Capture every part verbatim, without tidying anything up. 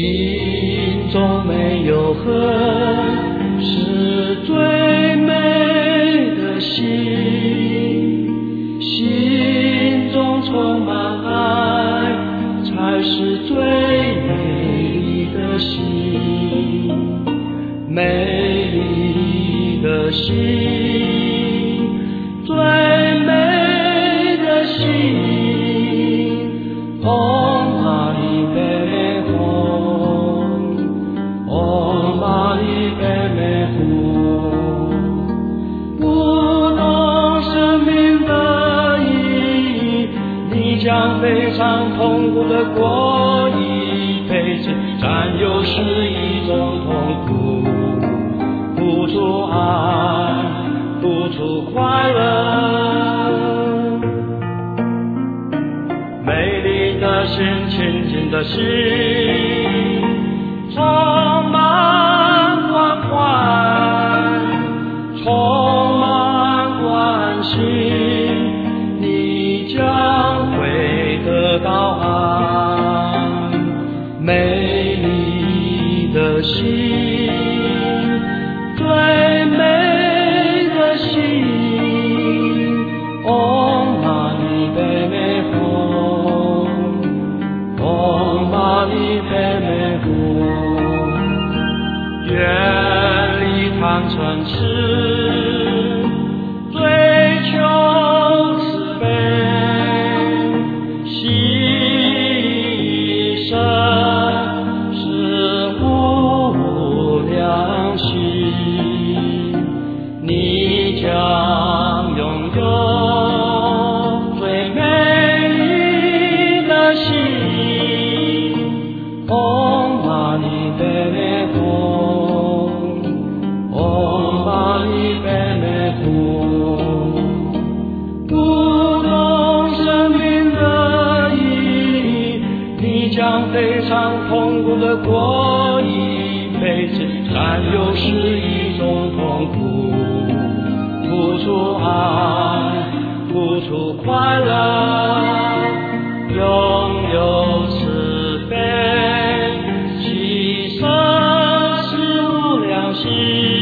心中没有恨，是最美的心；心中充满爱，才是最美丽的心。美丽的心，最美的心，哦玛尼贝红，哦玛尼贝美红。不懂生命的意义，你将非常痛苦的过一辈子，占有是一种痛苦，付出爱，付出快乐。美丽的心，清净的心，充满关怀，充满关心，你将会得到爱。美丽的心，最美的心，哦玛尼贝美红，哦玛尼贝美红。远离贪嗔痴，追求慈悲，牺牲是无量心，你将拥有最美丽的心。哦玛尼贝美红，哦玛尼贝美红。不懂生命的意义，你将非常痛苦的过一辈子，占有是一种痛苦，付出爱，付出快乐，拥有慈悲，牺牲是无量心，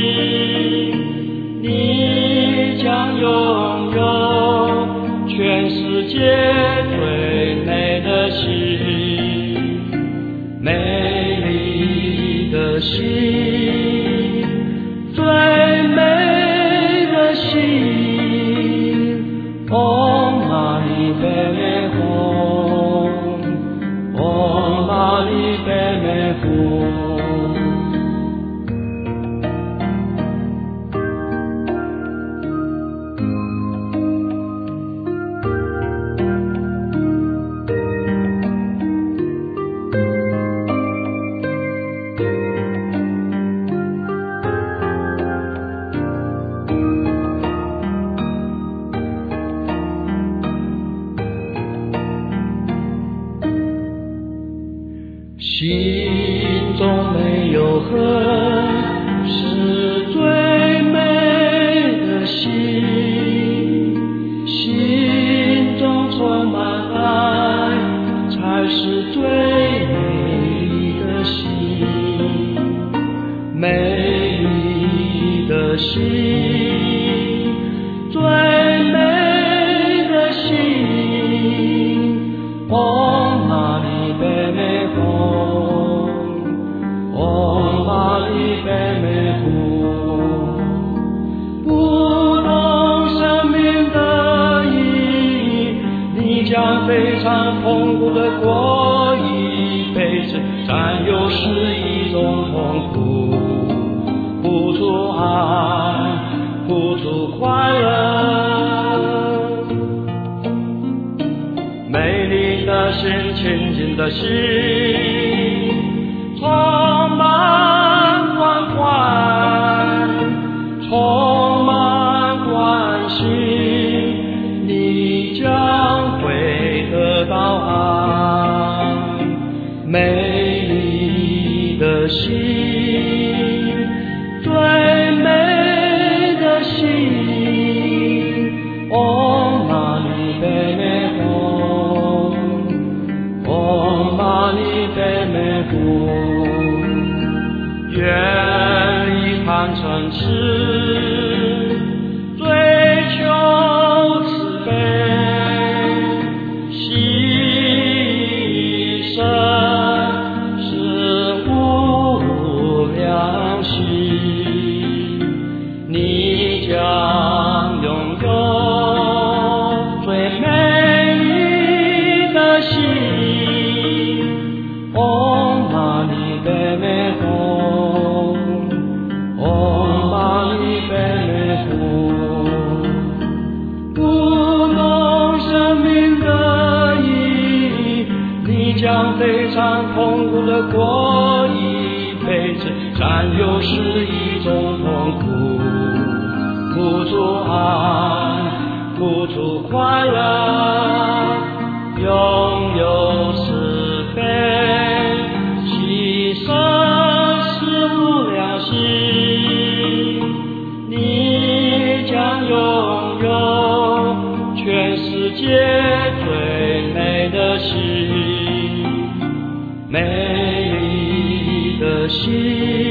你将拥有全世界最美的心。美丽的心，最美的心，哦玛尼贝美红，哦玛尼贝美红。心中没有恨，是最美的心；心中充满爱，才是最美丽的心。美丽的心，最美的心，哦玛尼贝美红，哦玛尼贝美红。不懂生命的意义，你将非常痛苦的过一辈子，占有是一种痛苦，付出爱，付出快乐。美丽的心，清净的心，充满关怀，充满关心，你将会得到爱。美丽的心，最美的心，哦玛尼贝美红，哦玛尼贝美红。 盼诚实，追求慈悲，牺牲是无量心，你将拥有最美丽的心。哦，玛尼贝美吽，哦，玛尼贝美吽，不懂生命的意义，你将非常痛苦的过一辈子，占有是一种痛苦，付出爱，付出快乐，拥有是非，牺牲是无量心，你将拥有全世界最美的心，美丽的心。